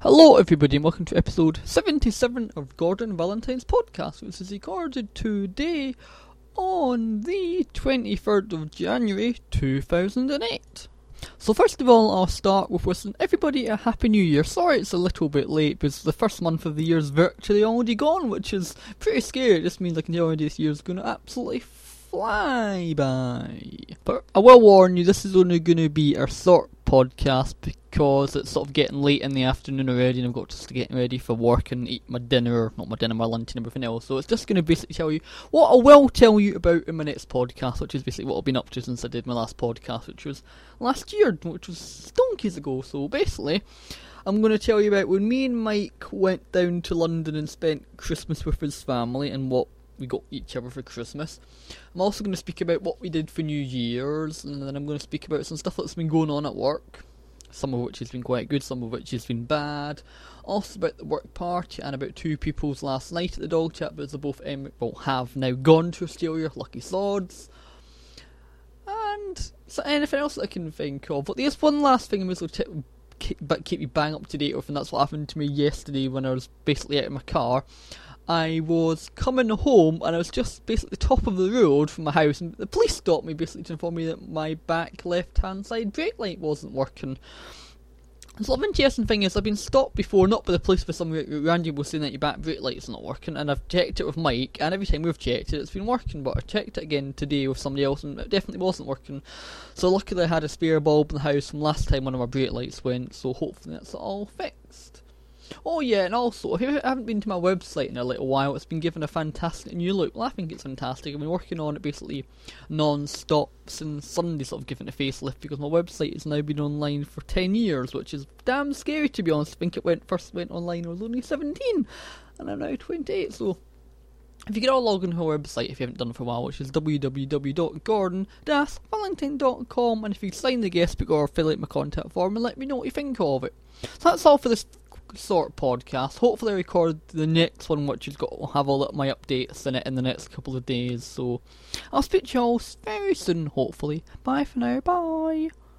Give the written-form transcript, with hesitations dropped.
Hello everybody and welcome to episode 77 of Gordon Valentine's podcast, which is recorded today on the 23rd of January 2008. So first of all, I'll start with wishing everybody a happy new year. Sorry it's a little bit late because the first month of the year is virtually already gone, which is pretty scary. It just means I can tell you this year is going to absolutely fly by. But I will warn you, this is only going to be our short podcast because it's sort of getting late in the afternoon already and I've got to getting ready for work and eat my dinner, not my dinner, my lunch and everything else. So it's just going to basically tell you what I will tell you about in my next podcast, which is basically what I've been up to since I did my last podcast, which was last year, which was donkeys ago. So basically, I'm going to tell you about when me and Mike went down to London and spent Christmas with his family and what we got each other for Christmas. I'm also going to speak about what we did for New Year's, and then I'm going to speak about some stuff that's been going on at work, some of which has been quite good, some of which has been bad. Also about the work party and about two people's last night at the dog chat, because they both have now gone to Australia, lucky sods. And so anything else that I can think of. But there's one last thing I'm going to keep you bang up to date with, and that's what happened to me yesterday when I was basically out of my car. I was coming home and I was just basically the top of the road from my house, and the police stopped me basically to inform me that my back left hand side brake light wasn't working. And so the interesting thing is I've been stopped before, not by the police, for some random was saying that your back brake light's not working, and I've checked it with Mike, and every time we've checked it it's been working, but I checked it again today with somebody else and it definitely wasn't working. So luckily I had a spare bulb in the house from last time one of my brake lights went, so hopefully that's all fixed. Oh yeah, and also, if you haven't been to my website in a little while, it's been given a fantastic new look. Well, I think it's fantastic. I've been working on it basically non-stop since Sunday, sort of giving it a facelift, because my website has now been online for 10 years, which is damn scary to be honest. I think it first went online when I was only 17, and I'm now 28, so if you could all log into our website if you haven't done it for a while, which is www.gordon-valentine.com, and if you sign the guest book or fill out my contact form and let me know what you think of it. So that's all for this sort podcast. Hopefully I record the next one, which will have all of my updates in it in the next couple of days. So I'll speak to you all very soon, hopefully. Bye for now, bye.